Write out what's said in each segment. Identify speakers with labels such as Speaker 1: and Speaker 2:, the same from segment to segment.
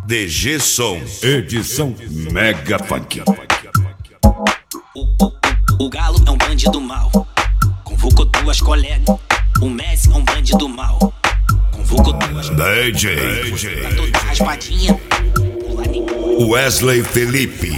Speaker 1: DG Som, edição Mega Funk.
Speaker 2: O Galo é um bandido mau, convocou duas colegas. O Messi é um bandido mau, convocou duas
Speaker 1: DJ
Speaker 2: pra toda raspadinha.
Speaker 1: Wesley Felipe.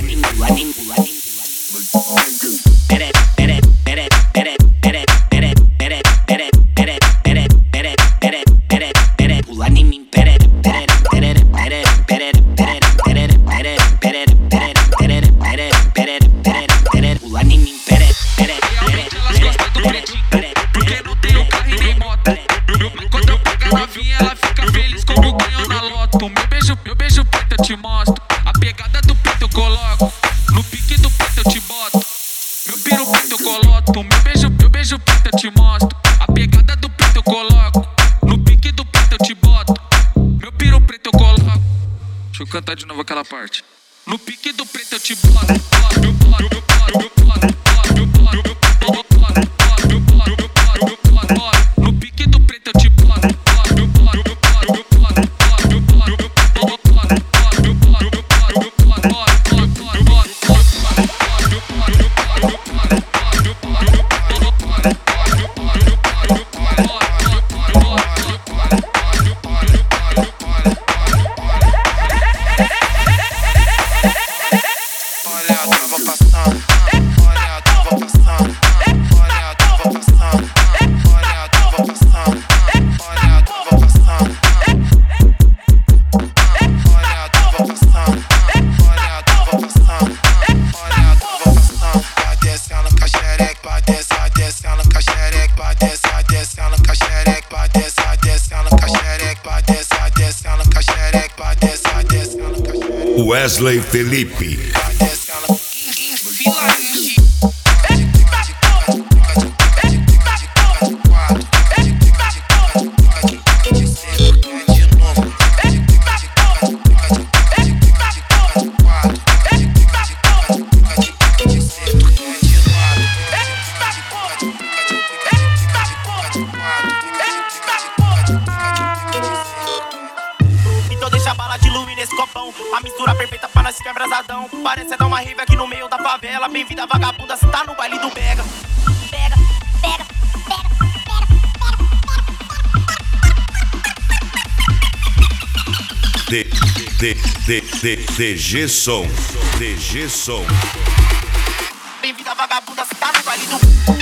Speaker 3: Ela fica feliz como ganhou na loto. Meu beijo preto eu te mostro. A pegada do preto eu coloco. No pique do preto eu te boto. Meu piro preto eu coloco. Meu beijo preto eu te mostro. A pegada do preto eu coloco. No pique do preto eu te boto. Meu piro preto eu coloco. Deixa eu cantar de novo aquela parte. No pique do preto eu te boto. No pique do preto eu te boto.
Speaker 1: Wesley Felipe.
Speaker 4: Então deixa a bala de lume nesse copão. A mistura perfeita pra nós ficar abrasadão. Parece dar uma rave aqui no meio da favela. Bem-vinda vagabunda, cê tá no baile do Pega. Pega, pega,
Speaker 1: DG Som, DG Som.
Speaker 4: Bem-vinda vagabunda, cê tá no baile do